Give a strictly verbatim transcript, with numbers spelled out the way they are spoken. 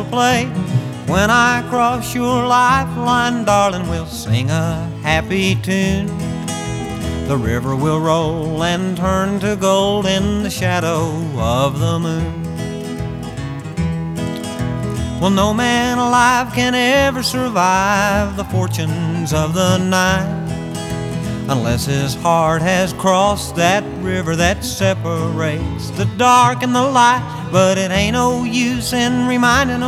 play. When I cross your lifeline, darling, we'll sing a happy tune. The river will roll and turn to gold in the shadow of the moon. Well, no man alive can ever survive the fortunes of the night unless his heart has crossed that river that separates the dark and the light. But it ain't no use in reminding